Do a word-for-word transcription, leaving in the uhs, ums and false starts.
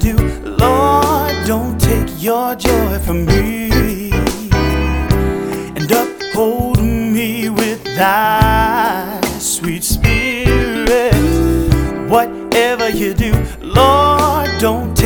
do, Lord, don't take your joy from me, and uphold me with thy sweet spirit. Whatever you do, Lord, don't take